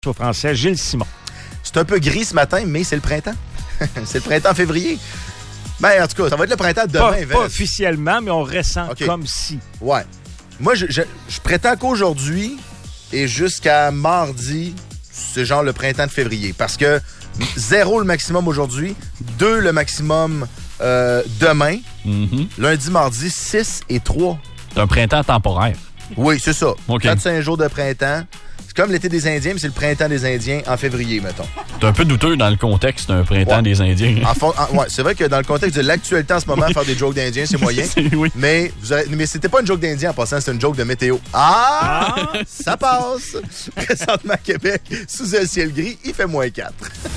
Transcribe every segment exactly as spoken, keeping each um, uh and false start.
au français, Gilles Simon. C'est un peu gris ce matin, mais c'est le printemps. C'est le printemps février. Ben, en tout cas, ça va être le printemps de demain. Pas, pas officiellement, mais on ressent okay. comme si. Ouais. Moi, je, je, je prétends qu'aujourd'hui et jusqu'à mardi, c'est genre le printemps de février. Parce que zéro le maximum aujourd'hui, deux le maximum euh, demain, mm-hmm. lundi, mardi, six et trois. C'est un printemps temporaire. Oui, c'est ça. Okay. quatre à cinq jours de printemps. C'est comme l'été des Indiens, mais c'est le printemps des Indiens en février, mettons. C'est un peu douteux dans le contexte d'un printemps ouais. des Indiens. En fond, en, ouais, c'est vrai que dans le contexte de l'actualité en ce moment, oui. faire des jokes d'Indiens, c'est moyen. c'est, oui. Mais, vous aurez, mais c'était pas une joke d'Indien en passant, c'est une joke de météo. Ah! ah! Ça passe! Présentement à Québec, sous un ciel gris, il fait moins quatre.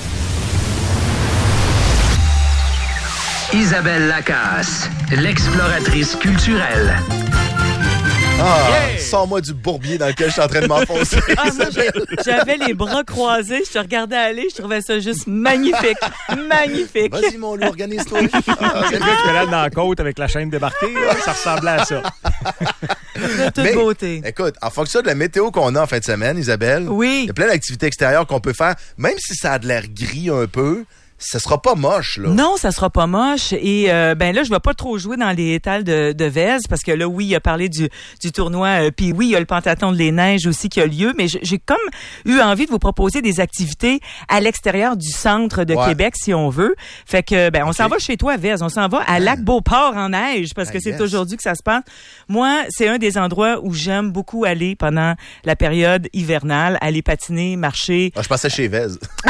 Isabelle Lacasse, l'exploratrice culturelle. Ah, yeah! Sors-moi du bourbier dans lequel je suis en train de m'enfoncer. Ah, moi, j'avais les bras croisés, je te regardais aller, je trouvais ça juste magnifique. Magnifique. Vas-y, mon loup, organise-toi. Ah, c'est le gars qui est dans la côte avec la chaîne débarquée, là, ça ressemblait à ça. De toute Mais, beauté. Écoute, en fonction de la météo qu'on a en fin de semaine, Isabelle, oui. il y a plein d'activités extérieures qu'on peut faire, même si ça a de l'air gris un peu. Ça sera pas moche, là. Non, ça sera pas moche. Et euh, ben là, je vais pas trop jouer dans les étals de, de Vez, parce que là, oui, il a parlé du, du tournoi. Euh, Puis oui, il y a le Pentathlon de les Neiges aussi qui a lieu. Mais j'ai comme eu envie de vous proposer des activités à l'extérieur du centre de ouais. Québec, si on veut. Fait que ben, on okay. s'en va chez toi, Vez. On s'en va à Lac-Beauport en neige, parce que I c'est guess. aujourd'hui que ça se passe. Moi, c'est un des endroits où j'aime beaucoup aller pendant la période hivernale, aller patiner, marcher. Ah, je passais chez Vez.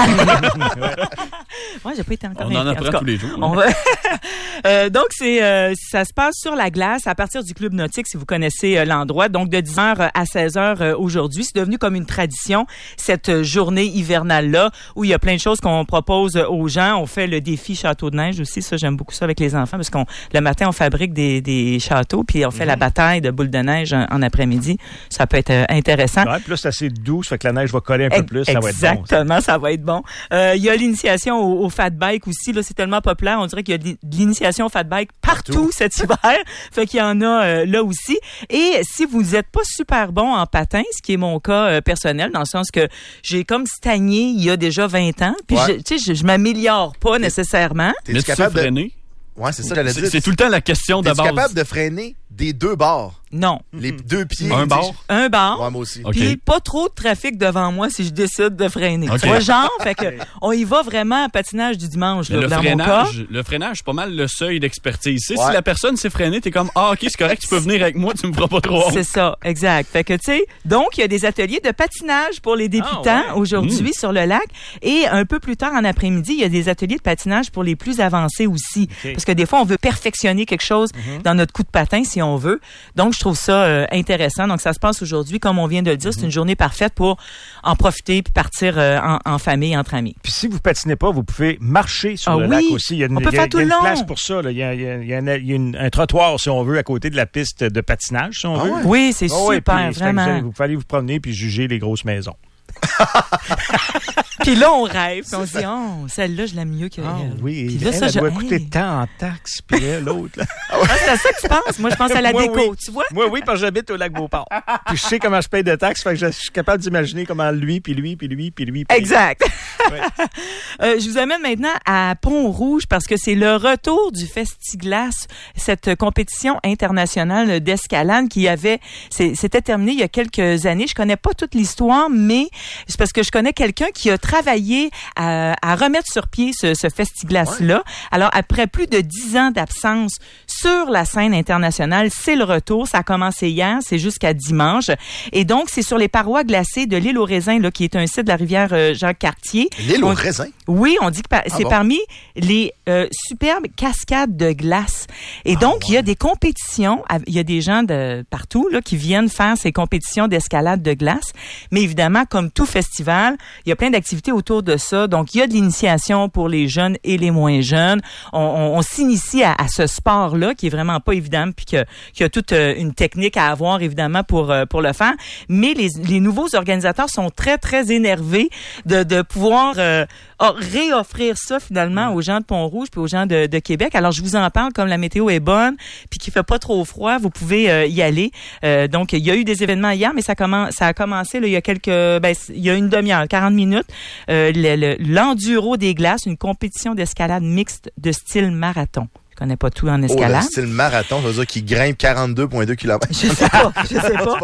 Ouais, j'ai pas été encore. On en apprend en cas, tous les jours. On va... euh, donc, c'est euh, ça se passe sur la glace à partir du club nautique, si vous connaissez euh, l'endroit. Donc, de dix heures à seize heures euh, aujourd'hui. C'est devenu comme une tradition, cette journée hivernale-là, où il y a plein de choses qu'on propose aux gens. On fait le défi château de neige aussi. Ça, j'aime beaucoup ça avec les enfants, parce qu'on le matin, on fabrique des, des châteaux, puis on fait mm-hmm. la bataille de boules de neige en, en après-midi. Ça peut être euh, intéressant. Ouais, puis là, c'est assez doux, ça fait que la neige va coller un peu plus. Exactement, ça va être bon. Exactement, ça va être bon. Euh, il y a l'initiation au, au fat bike aussi. Là, c'est tellement populaire. On dirait qu'il y a de l'initiation au fat bike partout, partout. cet hiver. Fait qu'il y en a euh, là aussi. Et si vous n'êtes pas super bon en patin, ce qui est mon cas euh, personnel, dans le sens que j'ai comme stagné il y a déjà vingt ans, puis ouais. tu sais, je, je m'améliore pas nécessairement. T'es-tu capable de freiner? Ouais, c'est ça, j'allais dire. C'est, c'est tout le temps la question de base. T'es capable de freiner des deux bords? Non. Les deux pieds. Un bord? Un bord. Ouais, moi aussi. Puis okay. pas trop de trafic devant moi si je décide de freiner. Okay. Tu vois, genre, fait que on y va vraiment en patinage du dimanche, là, le dans freinage, mon cas. Le freinage, c'est pas mal le seuil d'expertise. Ouais. Si la personne s'est freinée, t'es comme, ah, OK, c'est correct, tu peux venir avec moi, tu me feras pas trop honte. C'est ça, exact. Fait que, tu sais, donc, il y a des ateliers de patinage pour les débutants ah, ouais. aujourd'hui mmh. sur le lac. Et un peu plus tard en après-midi, il y a des ateliers de patinage pour les plus avancés aussi. Okay. Parce que des fois, on veut perfectionner quelque chose mmh. dans notre coup de patin, si on veut. Donc, je trouve ça euh, intéressant. Donc, ça se passe aujourd'hui, comme on vient de le dire. Mm-hmm. C'est une journée parfaite pour en profiter puis partir euh, en, en famille, entre amis. Puis si vous patinez pas, vous pouvez marcher sur ah, le oui. lac aussi. Il y a une, on peut il y a, faire tout il y a le une long. place pour ça. Là. Il y a, il y a, il y a, un, il y a une, un trottoir, si on veut, à côté de la piste de patinage, si on ah, veut. Ouais. Oui, c'est ah, super, ouais, vraiment. Vous, allez, vous pouvez aller vous promener puis juger les grosses maisons. Puis là, on rêve. Puis on se dit, oh, celle-là, je l'aime mieux que ah, elle. Oui, puis là, elle, ça, elle je... doit coûter hey. tant en taxes, puis là, l'autre. Là. Ah, c'est à ça que tu penses? Moi, je pense à la Moi, déco, oui. tu vois? Moi, oui, parce que j'habite au Lac-Beauport. Puis je sais comment je paye de taxes, fait que je suis capable d'imaginer comment lui, puis lui, puis lui, puis lui. Puis exact. Ouais. euh, je vous amène maintenant à Pont-Rouge, parce que c'est le retour du Festiglace, cette compétition internationale d'escalade qui avait, c'est, c'était terminé il y a quelques années. Je connais pas toute l'histoire, mais c'est parce que je connais quelqu'un qui a travaillé à, à remettre sur pied ce, ce Festiglace-là. Ouais. Alors, après plus de dix ans d'absence sur la scène internationale, c'est le retour. Ça a commencé hier, c'est jusqu'à dimanche. Et donc, c'est sur les parois glacées de l'île aux raisins, là, qui est un site de la rivière euh, Jacques-Cartier. L'île aux raisins? Oui, on dit que par, ah c'est bon? parmi les euh, superbes cascades de glace. Et ah donc, ouais. il y a des compétitions. Il y a des gens de partout là qui viennent faire ces compétitions d'escalade de glace. Mais évidemment, comme tout festival, il y a plein d'activités autour de ça. Donc, il y a de l'initiation pour les jeunes et les moins jeunes. On, on, on s'initie à, à ce sport-là qui est vraiment pas évident, puis que, qu'il y a toute euh, une technique à avoir, évidemment, pour euh, pour le faire. Mais les, les nouveaux organisateurs sont très, très énervés de, de pouvoir euh, a réoffrir ça finalement aux gens de Pont-Rouge puis aux gens de, de Québec. Alors je vous en parle, comme la météo est bonne puis qu'il fait pas trop froid, vous pouvez euh, y aller. Euh, donc il y a eu des événements hier, mais ça commence, ça a commencé là, il y a quelques, ben il y a une demi-heure, quarante minutes. Euh, le, le, l'enduro des glaces, une compétition d'escalade mixte de style marathon. Je connais pas tout en escalade. Oh, le style marathon, ça veut dire qu'il grimpe quarante-deux virgule deux kilomètres. Je sais pas, je sais pas.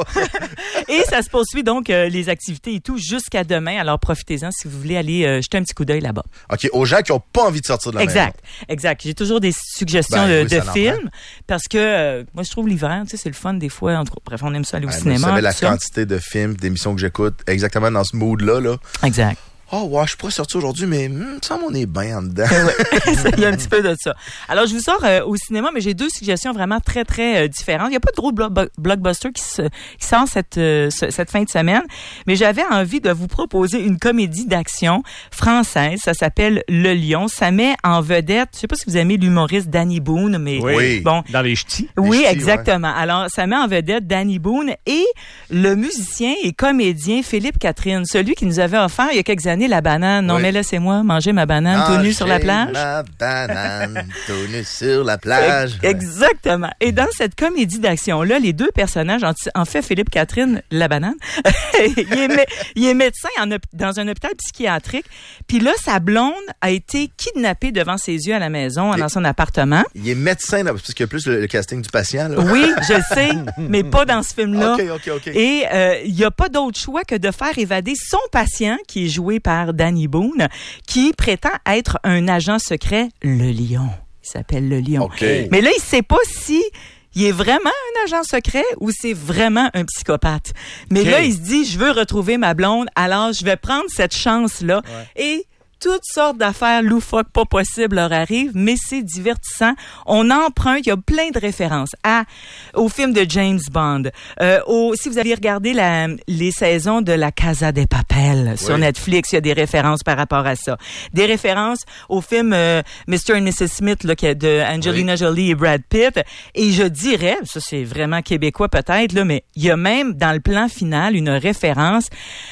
Et ça se poursuit donc euh, les activités et tout jusqu'à demain. Alors profitez-en si vous voulez aller euh, jeter un petit coup d'œil là-bas. OK, aux gens qui ont pas envie de sortir de la exact, maison. Exact, exact. J'ai toujours des suggestions ben, de, oui, de films parce que euh, moi je trouve l'hiver, tu sais, c'est le fun des fois. En tout cas, bref, on aime ça aller au ben, cinéma. Vous savez la ça. quantité de films, d'émissions que j'écoute exactement dans ce mood-là. Là. Exact. Oh, ouais, je pourrais sortir aujourd'hui, mais il me semble qu'on est bien en dedans. Il y a un petit peu de ça. Alors, je vous sors euh, au cinéma, mais j'ai deux suggestions vraiment très, très euh, différentes. Il n'y a pas de gros blo- blockbuster qui, se, qui sort cette, euh, ce, cette fin de semaine, mais j'avais envie de vous proposer une comédie d'action française. Ça s'appelle Le Lion. Ça met en vedette, je sais pas si vous aimez l'humoriste Danny Boone, mais oui. bon. Dans les ch'tis. Oui, ch'tis, exactement. Ouais. Alors, ça met en vedette Danny Boone et le musicien et comédien Philippe Catherine, celui qui nous avait offert il y a quelques années la banane. Non, oui. mais laissez-moi manger ma banane tout nu sur la plage. ma banane tout nu sur la plage. Exactement. Et dans cette comédie d'action-là, les deux personnages, en, en fait, Philippe Catherine, la banane, il, est, il est médecin en, dans un hôpital psychiatrique. Puis là, sa blonde a été kidnappée devant ses yeux à la maison, il, dans son appartement. Il est médecin, là, parce qu'il y a plus le, le casting du patient. Là. Oui, je le sais, mais pas dans ce film-là. OK, OK, OK. Et euh, il n'y a pas d'autre choix que de faire évader son patient, qui est joué par Danny Boone, qui prétend être un agent secret, le Lion. Il s'appelle le Lion. Okay. Mais là, il sait pas si il est vraiment un agent secret ou c'est vraiment un psychopathe. Mais okay. là, il se dit, je veux retrouver ma blonde, alors je vais prendre cette chance-là. Ouais. Et toutes sortes d'affaires loufoques pas possibles leur arrivent, mais c'est divertissant. On emprunte, il y a plein de références à au film de James Bond. Euh, au, si vous avez regardé la, les saisons de La Casa de Papel sur oui. Netflix, il y a des références par rapport à ça. Des références au film euh, mister and missus Smith là, de Angelina oui. Jolie et Brad Pitt. Et je dirais, ça c'est vraiment québécois peut-être, là, mais il y a même dans le plan final une référence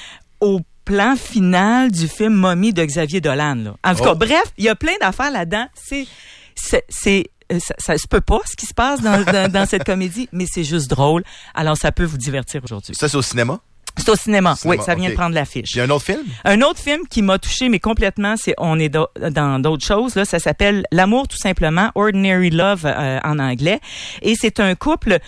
au plan final du film Mommy de Xavier Dolan. Là. En tout oh. cas, bref, il y a plein d'affaires là-dedans. C'est, c'est, c'est ça, ça se peut pas ce qui se passe dans, dans, dans cette comédie, mais c'est juste drôle. Alors, ça peut vous divertir aujourd'hui. Ça, c'est au cinéma? C'est au cinéma. cinéma. Oui, ça vient okay. de prendre l'affiche. Il y a un autre film? Un autre film qui m'a touché, mais complètement, c'est on est do, dans d'autres choses. Là, ça s'appelle L'amour tout simplement, Ordinary Love euh, en anglais, et c'est un couple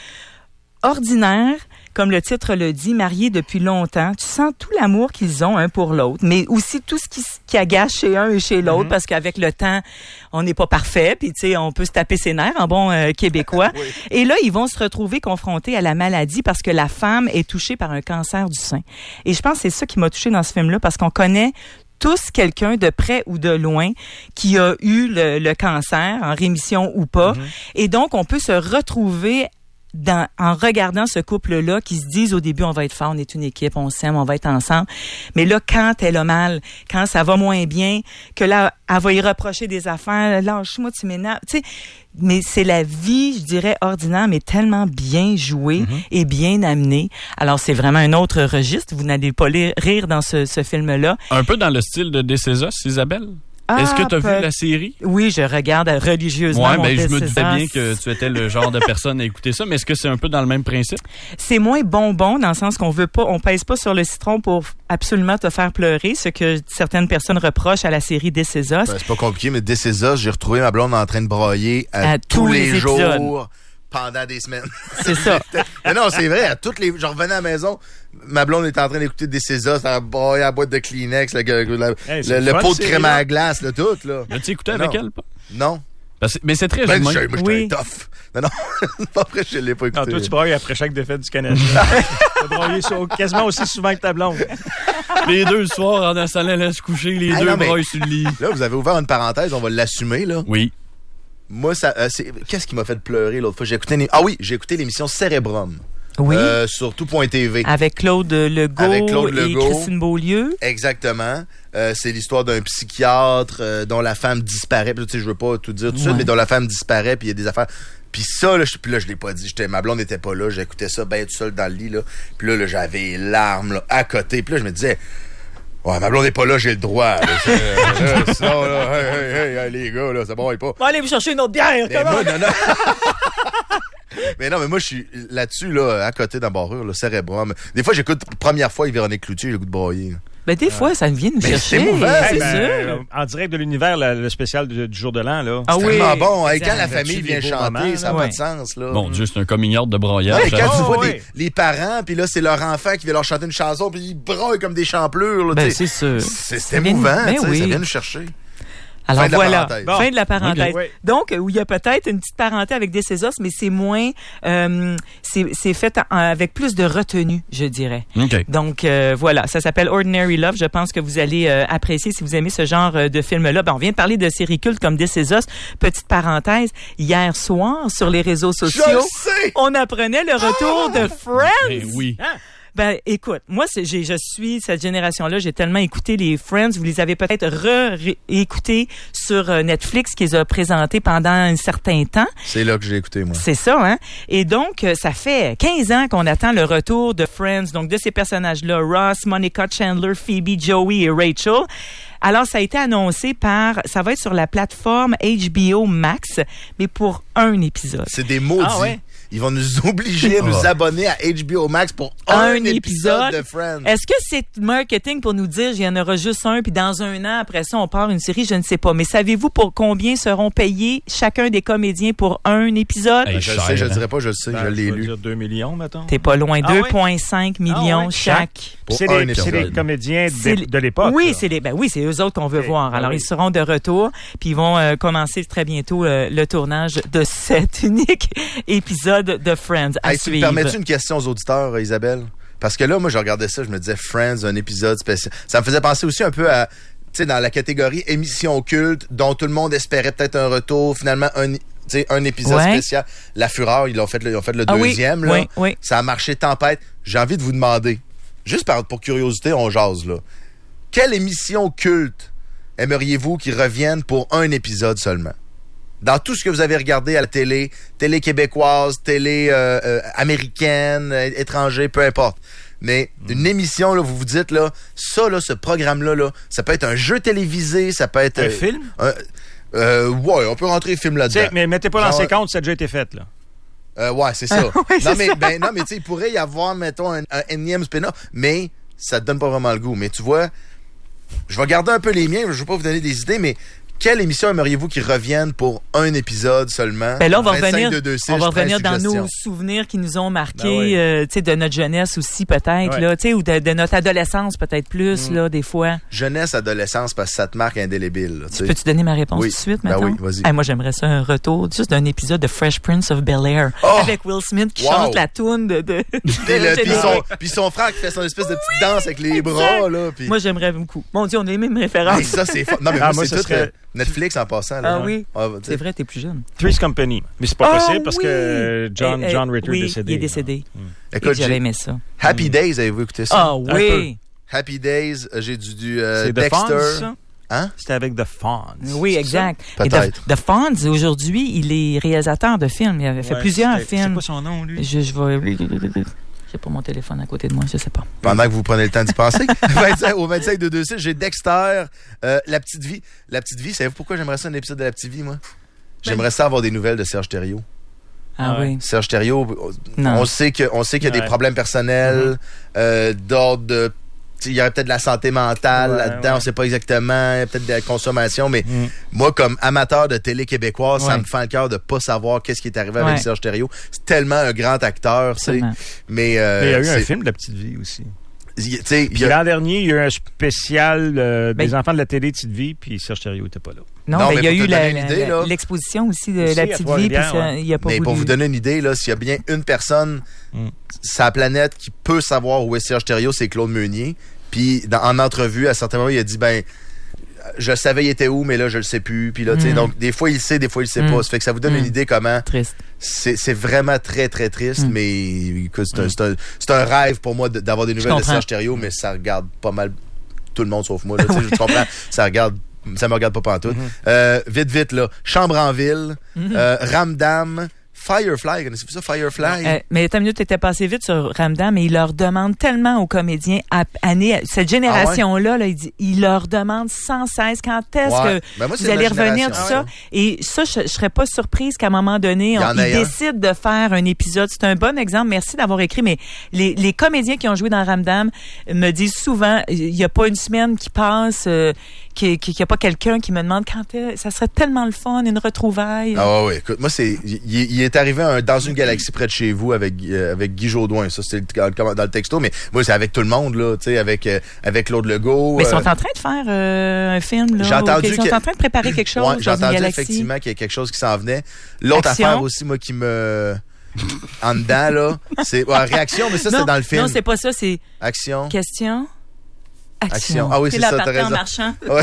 ordinaire. Comme le titre le dit, mariés depuis longtemps, tu sens tout l'amour qu'ils ont un pour l'autre, mais aussi tout ce qui, qui agace chez un et chez l'autre, mm-hmm. parce qu'avec le temps, on n'est pas parfait, puis tu sais, on peut se taper ses nerfs en bon euh, québécois. Oui. Et là, ils vont se retrouver confrontés à la maladie parce que la femme est touchée par un cancer du sein. Et je pense que c'est ça qui m'a touchée dans ce film-là, parce qu'on connaît tous quelqu'un de près ou de loin qui a eu le, le cancer, en rémission ou pas. Mm-hmm. Et donc, on peut se retrouver Dans, en regardant ce couple-là qui se disent au début, on va être fort, on est une équipe, on s'aime, on va être ensemble. Mais là, quand elle a mal, quand ça va moins bien, que là, elle va y reprocher des affaires, lâche-moi, tu m'énerves. Tu sais, mais c'est la vie, je dirais, ordinaire, mais tellement bien jouée mm-hmm. et bien amenée. Alors, c'est vraiment un autre registre. Vous n'allez pas les rire dans ce, ce film-là. Un peu dans le style de This Is Us, Isabelle? Ah, Est-ce que tu as peut... vu la série? Oui, je regarde religieusement. Oui, ben, je me disais bien que tu étais le genre de personne à écouter ça, mais est-ce que c'est un peu dans le même principe? C'est moins bonbon dans le sens qu'on veut pas, on pèse pas sur le citron pour absolument te faire pleurer, ce que certaines personnes reprochent à la série This Is Us. Ben, c'est pas compliqué, mais This Is Us, j'ai retrouvé ma blonde en train de brailler à, à tous, tous les, les jours. Pendant des semaines. C'est ça. Mais non, c'est vrai. À toutes les, je revenais à la maison, ma blonde était en train d'écouter des Césars, ça a la boîte de Kleenex, le, le, le, hey, le, le pot de crème à la glace, le tout, là. As-tu écouté mais avec non. elle, pas? Non. Parce, mais c'est très ben, humain. Moi, j'étais oui. un tough. Non, non. Pas après, je l'ai pas écouté. Non, toi, tu brailles après chaque défaite du Canadien. Tu as braillé sur, quasiment aussi souvent que ta blonde. Les deux le soir, en allant se coucher, les ah, deux non, braillent sur le lit. Là, vous avez ouvert une parenthèse, on va l'assumer, là. Oui. Moi, ça, euh, c'est... qu'est-ce qui m'a fait pleurer l'autre fois? J'ai écouté... Ah oui, j'ai écouté l'émission Cérébrum. Oui. Euh, sur tout point T V. Avec Claude Legault, Avec Claude Legault et Christine Beaulieu. Exactement. Euh, c'est l'histoire d'un psychiatre euh, dont la femme disparaît. Puis, tu sais, je veux pas tout dire tout de suite, ouais. mais dont la femme disparaît, puis il y a des affaires... Puis ça, là, je, puis là, je l'ai pas dit. J'étais, ma blonde n'était pas là. J'écoutais ça bien tout seul dans le lit, là. Puis là, là j'avais les larmes là, à côté. Puis là, je me disais... Ouais, ma blonde n'est pas là, j'ai le droit. Là, là, sinon, là, hey, hey, hey, hey, les gars, là, ça va pas. On va aller vous chercher une autre bière, mais moi, non, non. Mais non, mais moi, je suis là-dessus, là, à côté d'un barreur, là, cérébrum. Des fois, j'écoute première fois Véronique Cloutier, j'ai le goût de broyer. Ben, des fois, ça vient nous mais chercher. C'est mauvais, c'est ben, sûr. euh, en direct de l'univers, le, le spécial du, du jour de l'an, là. Ah c'est oui. tellement bon. Hey, quand la Exact. famille vient Des beaux chanter, moments, ça n'a ouais. pas de sens, là. Mon Dieu, c'est un coming out de broyage. Ouais, quand Oh, tu vois ouais. des, les parents, puis là, c'est leur enfant qui vient leur chanter une chanson, puis ils broient comme des champlures, là, Ben, tu sais. c'est sûr. C'est Ça c'est vient- émouvant, ben tu sais, oui. ça vient nous chercher. Alors Fin de la voilà, parenthèse. Bon. fin de la parenthèse. Ok, oui. Donc, où il y a peut-être une petite parenté avec des Césos, mais c'est moins, euh, c'est c'est fait en- avec plus de retenue, je dirais. OK. Donc euh, voilà, ça s'appelle Ordinary Love. Je pense que vous allez euh, apprécier si vous aimez ce genre euh, de film-là. Ben, on vient de parler de séries cultes comme This Is Us. Petite parenthèse, hier soir sur les réseaux Je sociaux, le sais! on apprenait le retour de Friends. Ben oui. Ben, écoute, moi, c'est, j'ai, je suis cette génération-là. J'ai tellement écouté les Friends. Vous les avez peut-être re-écoutés sur euh, Netflix, qu'ils ont présentés pendant un certain temps. C'est là que j'ai écouté, moi. C'est ça, hein? Et donc, euh, ça fait quinze ans qu'on attend le retour de Friends, donc de ces personnages-là, Ross, Monica, Chandler, Phoebe, Joey et Rachel. Alors, ça a été annoncé par, ça va être sur la plateforme H B O Max, mais pour un épisode. C'est des maudits. Ah ouais? Ils vont nous obliger à nous abonner à H B O Max pour un, Un épisode épisode. de Friends. Est-ce que c'est marketing pour nous dire il y en aura juste un, puis dans un an, après ça, on part une série? Je ne sais pas. Mais savez-vous pour combien seront payés chacun des comédiens pour un épisode? Hey, Je le cher, sais, je le hein. dirais pas, je le sais, Ben, je l'ai vais lu. dire deux millions, mettons. T'es pas loin. Ah deux ouais? virgule cinq millions Ah ouais? chaque. Pour C'est un les, c'est épisode. les comédiens C'est de, les- de l'époque. Oui, là. c'est les, ben oui, c'est eux autres qu'on veut Ok. voir. Ah Alors, oui. ils seront de retour, puis ils vont euh, commencer très bientôt euh, le tournage de cet unique épisode de Friends à Hey, tu me suivre. permets-tu une question aux auditeurs, euh, Isabelle? Parce que là, moi, je regardais ça, je me disais Friends, un épisode spécial. Ça me faisait penser aussi un peu à, tu sais, dans la catégorie émission culte, dont tout le monde espérait peut-être un retour, finalement, un, tu sais, un épisode Ouais. spécial. La Fureur, ils l'ont fait, le- ils ont fait le Ah oui, deuxième, là. oui, oui. Ça a marché tempête. J'ai envie de vous demander, juste par, pour curiosité, on jase, là. Quelle émission culte aimeriez-vous qui revienne pour un épisode seulement? Dans tout ce que vous avez regardé à la télé, télé québécoise, télé euh, euh, américaine, euh, étranger, peu importe. Mais Mm. une émission, là, vous vous dites, là, ça, là, ce programme-là, là, ça peut être un jeu télévisé, ça peut être... Un euh, film? un- euh, ouais, on peut rentrer film Tu là-dedans. sais, mais mettez pas dans Genre, ses comptes, ça a déjà été fait, là. euh, ouais, c'est ça. Ouais, c'est non, mais, ça. ben, non, mais tu sais, il pourrait y avoir, mettons, un, un énième spin-off, mais ça te donne pas vraiment le goût. Mais tu vois, je vais garder un peu les miens, je vais pas vous donner des idées, mais quelle émission aimeriez-vous qui revienne pour un épisode seulement? Ben là, on va vingt-cinq, revenir, deux, deux, six, on va treize revenir dans suggestions. nos souvenirs qui nous ont marqués, Ben oui. euh, tu sais, de notre jeunesse aussi peut-être, Ouais. là, tu sais, ou de, de notre adolescence peut-être plus, là, des fois. Jeunesse, adolescence, parce que ça te marque indélébile. Là, tu sais. Peux-tu donner ma réponse Oui. tout de suite Ben maintenant? oui, vas-y. Hey, moi, j'aimerais ça un retour juste d'un épisode de Fresh Prince of Bel-Air Oh! avec Will Smith qui Wow! chante la toune de... de, Puis le- de- puis son, puis son frère qui fait son espèce de petite danse avec les bras, là. Puis... Moi, j'aimerais beaucoup. Mon Dieu, on a les mêmes références. Hey, ça, c'est fort. Non, mais Ah, moi, moi, c'est ça tout serait- euh, Netflix en passant. Là. Ah oui? Ah, tu sais. C'est vrai, t'es plus jeune. Three's Company. Mais c'est pas Ah possible parce oui! que John, Eh, eh, John Ritter oui, est décédé. il est là. décédé. Écoute, Et j'avais j'ai- aimé ça. Happy Days, avez-vous écouté ça? Ah oui! Happy Days, euh, j'ai du, du euh, C'est The Dexter. Fonz, ça? Hein? C'était avec The Fonz. Oui, exact. Et Peut-être. The, The Fonz, aujourd'hui, il est réalisateur de films. Il avait fait Ouais, plusieurs c'était- films. C'est pas son nom, lui. Je, je vais... J'ai pas mon téléphone à côté de moi, je sais pas. Pendant que vous prenez le temps d'y penser. vingt-cinq au vingt-cinq deux deux six, j'ai Dexter, euh, La Petite Vie. La Petite Vie, savez-vous pourquoi j'aimerais ça un épisode de La Petite Vie, moi? J'aimerais ça avoir des nouvelles de Serge Thériault. Ah Ouais. oui. Serge Thériault, Non. on sait que on sait qu'il y a des Ouais. problèmes personnels, euh, d'ordre de... tu sais, il y aurait peut-être de la santé mentale Ouais, là-dedans, ouais. on sait pas exactement, il y a peut-être de la consommation, mais Mm. moi, comme amateur de télé québécoise, ça Ouais. me fait le cœur de pas savoir qu'est-ce qui est arrivé Ouais. avec Serge Thériault. C'est tellement un grand acteur, tu sais. Absolument. Mais, euh, Mais il y a eu un c'est- film de La Petite Vie aussi. il- tu sais, il Puis y a- l'an dernier, il y a eu un spécial euh, Ben, des enfants de la télé Petite Vie, puis Serge Thériault était pas là. Non, Non, ben, mais il y a pour eu te la- donner une la- idée, la- là. l'exposition aussi de Aussi, La à Petite Vie, puis Trois-Rivières, ça, ouais. il y a pas Mais voulu. pour vous donner une idée, là, s'il y a bien une personne Mm. sur la planète qui peut savoir où est Serge Thériault, c'est Claude Meunier. Puis dans- en entrevue, à certains moments, il a dit, ben, je savais il était où, mais là, je le sais plus. Puis là, tu sais, Mm. donc, des fois, il le sait, des fois, il le sait Mm. pas. Ça fait que ça vous donne Mm. une idée comment Triste. c'est c'est vraiment très, très triste, Mm. mais écoute, c'est un, c'est un- c'est un rêve pour moi de- d'avoir des nouvelles de comprends. Serge Thériault, mais ça regarde pas mal tout le monde sauf moi. Là, tu sais, je comprends, ça regarde, ça me regarde pas pantoute. Euh, vite, vite, là. Chambre en ville, Mm-hmm. euh, Ramdam, Firefly, connaissez-vous ça, Firefly? Euh, mais ta minute était passée vite sur Ramdam, mais il leur demande tellement aux comédiens, à, année, cette génération-là, là, il, dit, il leur demande sans cesse quand est-ce Ouais. que Ben moi, c'est vous allez ma revenir, tout génération, ça. Et ça, je, je serais pas surprise qu'à un moment donné, on, ils décident de faire un épisode. C'est un bon exemple. Merci d'avoir écrit, mais les, les comédiens qui ont joué dans Ramdam me disent souvent, il y a pas une semaine qui passe, euh, qu'il n'y a pas quelqu'un qui me demande quand est, ça serait tellement le fun, une retrouvaille. Ah ouais, écoute, moi, c'est, il, il est arrivé un, dans une galaxie près de chez vous avec, euh, avec Guy Jodoin. Ça, c'est le, dans le texto, mais moi, c'est avec tout le monde, là, tu sais, avec, euh, avec Claude Legault. Mais ils sont euh, en train de faire euh, un film, là. J'ai entendu ils sont que, en train de préparer quelque chose ouais, j'ai dans une entendu galaxie. effectivement qu'il y a quelque chose qui s'en venait. L'autre Action. affaire aussi, moi, qui me, en dedans, là, c'est, ouais, réaction, mais ça, non, c'est dans le film. Non, c'est pas ça, c'est Action. question. Action. Action. Ah oui, c'est ça, t'as raison. en marchant. Ouais.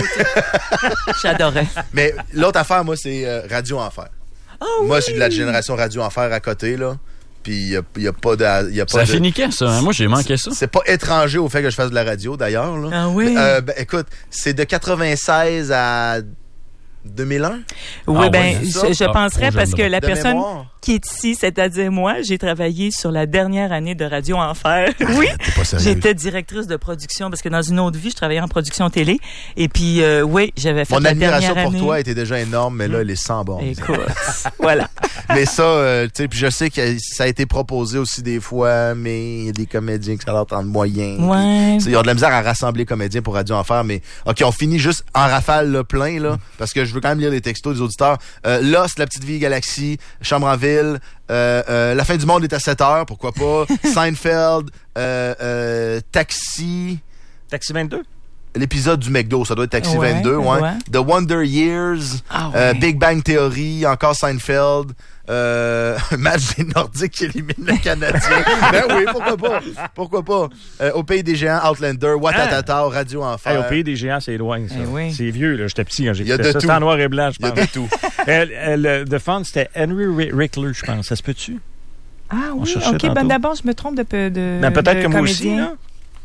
J'adorais. Mais l'autre affaire, moi, c'est euh, Radio Enfer. Oh, moi, oui. je suis de la génération Radio Enfer à côté, là. Puis il n'y a, y a pas de... Y a pas ça de... finit quand, ça? Moi, j'ai manqué ça. C'est pas étranger au fait que je fasse de la radio, d'ailleurs. Là. Ah oui? Mais, euh, ben, écoute, c'est de quatre-vingt-seize à deux mille un. Oui, Ah, ben, ouais, je, je ah, penserais parce que la de personne mémoire. qui est ici, c'est-à-dire moi, j'ai travaillé sur la dernière année de Radio Enfer. Oui. T'es pas sérieux. J'étais directrice de production parce que dans une autre vie, je travaillais en production télé. Et puis, euh, oui, j'avais fait Mon la admiration dernière pour année. toi était déjà énorme, mais là, elle est sans borne. Écoute, voilà. Mais ça, euh, tu sais, puis je sais que ça a été proposé aussi des fois, mais il y a des comédiens qui ça leur tente moyen. Ouais. Ils ont de la misère à rassembler comédiens pour Radio Enfer, mais OK, on finit juste en rafale, là, plein, là, parce que je veux quand même lire les textos des auditeurs. Euh, Lost, La Petite Vie Galaxie, Chambre en Ville, euh, euh, La Fin du Monde est à sept heures, pourquoi pas, Seinfeld, euh, euh, Taxi... Taxi vingt-deux? L'épisode du McDo, ça doit être Taxi Ouais, vingt-deux, ouais. ouais. The Wonder Years, Ah euh, ouais. Big Bang Theory, encore Seinfeld, euh, match des Nordiques qui élimine le Canadien. Ben oui, pourquoi pas? Pourquoi pas? Euh, Au Pays des Géants, Outlander, Watatata, Radio Enfer. Hey, au Pays des Géants, c'est loin, ça. Eh oui. C'est vieux, là. J'étais petit quand j'ai Il y a écouté de ça. tout. C'était en noir et blanc, je Il y a pense. de tout. Euh, euh, le The Fun, c'était Henry Ri- Rickler, je pense. Ça se peut-tu? Ah On oui, cherchait OK, ben tantôt. d'abord, je me trompe de... de Ben, peut-être de que moi aussi, comédien. là.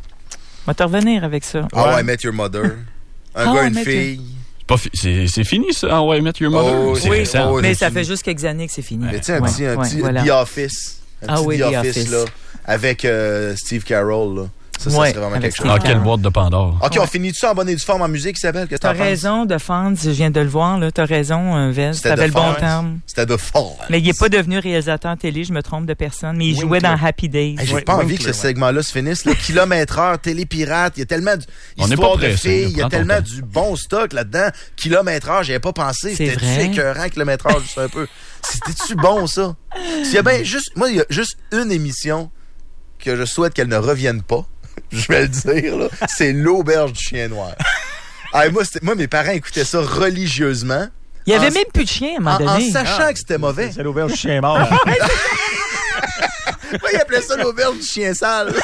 On va te revenir avec ça. Ah ouais, Ouais. Met Your Mother. Un Ah, gars, une Met Your- fille. C'est pas fi- C'est c'est fini, ça? Ah ouais, Met Your Mother? Oh, c'est oui, récent. oh, Mais c'est ça fini. fait juste quelques années que c'est fini. Mais tu sais, un Ouais, petit, un ouais, petit voilà. The Office. Un Ah petit oui, The The Office, Office. là. Avec euh, Steve Carroll, là. Ça, ça Ouais, serait vraiment avec quelque chose. Steve Ah, quelle boîte de Pandore. OK, on finit tout ça en bonne et due forme en musique, Isabelle? Qu'est-ce que T'as t'en penses? raison, de Fans, je viens de le voir, là. T'as raison, euh, Vez. C'était T'avais The le bon Fonz. terme. C'était de fond. Mais il n'est pas devenu réalisateur télé, je me trompe de personne, mais il jouait Winkler. dans Happy Days. Hey, j'ai Oui, pas envie Winkler, que ce ouais. segment-là se finisse. Là. Kilomètre heure, télépirate, il y a tellement On n'est d'histoires pas de pressé, filles, il y a prends ton tellement temps. du bon stock là-dedans. Kilomètre heure, j'y avais pas pensé. C'est C'était-tu vrai? écœurant, kilomètre heure, juste un peu? C'était-tu bon, ça? S'il y a ben juste, moi, il y a juste une émission que je souhaite qu'elle ne revienne pas. Je vais le dire, là. C'est l'Auberge du Chien Noir. Ah, moi, c'était- moi, mes parents écoutaient ça religieusement. Il n'y avait En- même plus de chien à un moment En, en donné. sachant que c'était mauvais. C'est l'auberge du chien mort. Moi, ils appelaient ça l'auberge du chien sale.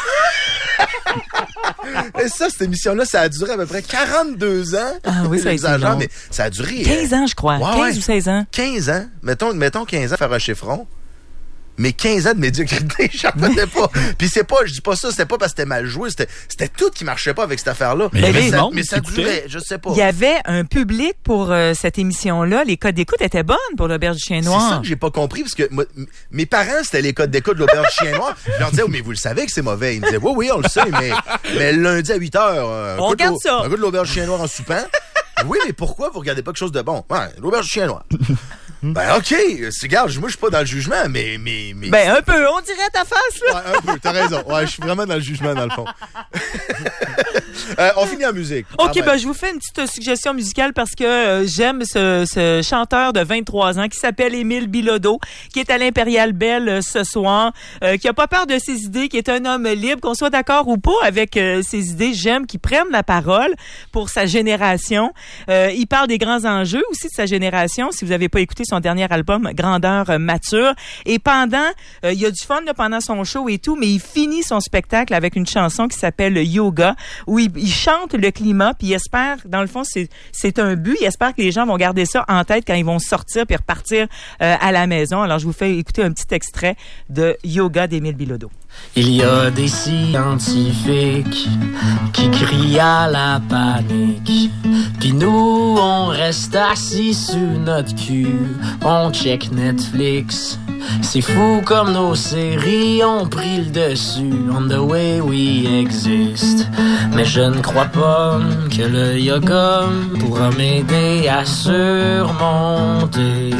Et ça, cette émission-là, ça a duré à peu près quarante-deux ans. Ah oui, ça a été J'exagère, long. mais ça a duré... euh, quinze ans, je crois. Ouais, quinze ouais. ou seize ans. quinze ans. Mettons, mettons quinze ans, faire un chiffron. Mais quinze ans de médiocrité, j'en revenais pas. Puis c'est pas, je dis pas ça, c'était pas parce que c'était mal joué, c'était, c'était tout qui marchait pas avec cette affaire-là. Mais il y avait du ça, monde mais qui ça écoutait. durait, je sais pas. Il y avait un public pour euh, cette émission-là. Les codes d'écoute étaient bonnes pour l'Auberge du Chien C'est Noir. ça que j'ai pas compris, parce que moi, m- mes parents, c'était les codes d'écoute de l'Auberge du Chien Noir. Je leur disais, oh, mais vous le savez que c'est mauvais. Ils me disaient, oui, oui, on le sait, mais, mais lundi à huit heures, euh, un On coup de regarde l'au- ça. Un coup de l'Auberge du Chien Noir en soupant. Oui, mais pourquoi vous regardez pas quelque chose de bon? Ouais, l'Auberge du Chien Noir. Ben, OK, c'est- regarde, moi, je suis pas dans le jugement, mais, mais, mais. Ben, un peu, on dirait à ta face, là. Ouais, un peu, t'as raison. Ouais, je suis vraiment dans le jugement, dans le fond. Euh, on finit en musique. OK, Ah, ben, ben, je vous fais une petite euh, suggestion musicale parce que euh, j'aime ce, ce chanteur de vingt-trois ans qui s'appelle Émile Bilodeau, qui est à l'Impérial Belle euh, ce soir, euh, qui a pas peur de ses idées, qui est un homme libre, qu'on soit d'accord ou pas avec euh, ses idées. J'aime qu'il prenne la parole pour sa génération. Euh, il parle des grands enjeux aussi de sa génération. Si vous avez pas écouté son dernier album, Grandeur euh, mature. Et pendant, euh, il y a du fun là, pendant son show et tout, mais il finit son spectacle avec une chanson qui s'appelle Yoga, où il, il chante le climat, puis il espère, dans le fond, c'est, c'est un but, il espère que les gens vont garder ça en tête quand ils vont sortir puis repartir euh, à la maison. Alors, je vous fais écouter un petit extrait de Yoga d'Émile Bilodeau. Il y a des scientifiques qui crient à la panique. Puis nous, on reste assis sur notre cul, on check Netflix. C'est fou comme nos séries ont pris le dessus on the way we exist. Mais je ne crois pas que le yoga pourra m'aider à surmonter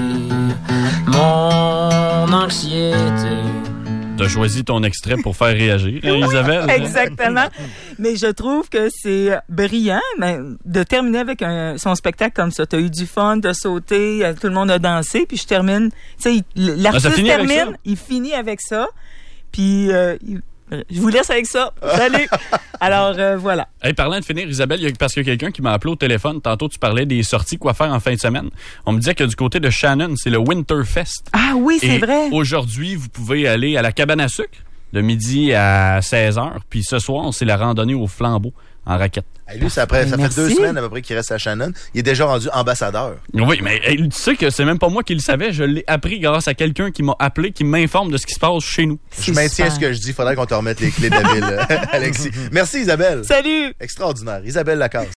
mon anxiété. T'as choisi ton extrait pour faire réagir, hein, Isabelle? Oui, exactement. Mais je trouve que c'est brillant mais de terminer avec un, son spectacle comme ça. T'as eu du fun, t'as sauté, tout le monde a dansé, puis je termine... Tu sais, l'artiste ah, termine, il finit avec ça, puis euh, il, je vous laisse avec ça. Salut! Alors, euh, voilà. Hey, parlant de finir, Isabelle, il y a, parce qu'il y a quelqu'un qui m'a appelé au téléphone. Tantôt, tu parlais des sorties, quoi faire en fin de semaine. On me disait que du côté de Shannon, c'est le Winterfest. Ah oui, c'est Et vrai. Aujourd'hui, vous pouvez aller à la cabane à sucre de midi à seize heures. Puis ce soir, c'est la randonnée au flambeau en raquette. Hey, lui, ça, après, ça fait Merci. deux semaines à peu près qu'il reste à Shannon. Il est déjà rendu ambassadeur. Oui, mais hey, tu sais que c'est même pas moi qui le savais. Je l'ai appris grâce à quelqu'un qui m'a appelé, qui m'informe de ce qui se passe chez nous. Je maintiens ce que je dis. Il faudrait qu'on te remette les clés de la ville, Alexis. Merci, Isabelle. Salut! Extraordinaire. Isabelle Lacasse.